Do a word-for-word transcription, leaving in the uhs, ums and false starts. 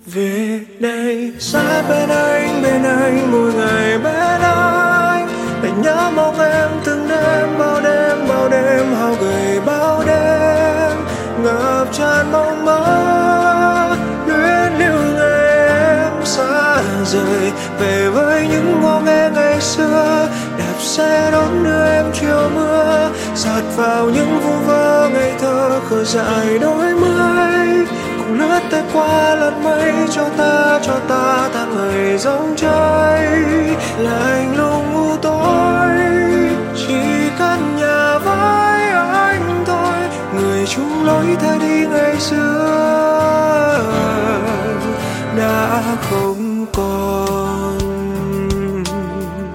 Về đây sát bên anh, bên anh mỗi ngày bên anh. Anh nhớ mong em từng đêm, bao đêm bao đêm hao gầy bao đêm ngập tràn mong mơ luyến lưu ngày em xa rời. Về với những ngô nghê ngày xưa, đạp xe đón đưa em chiều mưa, giạt vào những vu vơ ngây thơ khờ dại đôi mươi, cùng lướt tay qua làn mây cho ta cho ta tháng ngày giống cháy. Lạnh lùng u tối chỉ căn nhà với anh thôi, người chung lối thay đi ngày xưa đã không còn.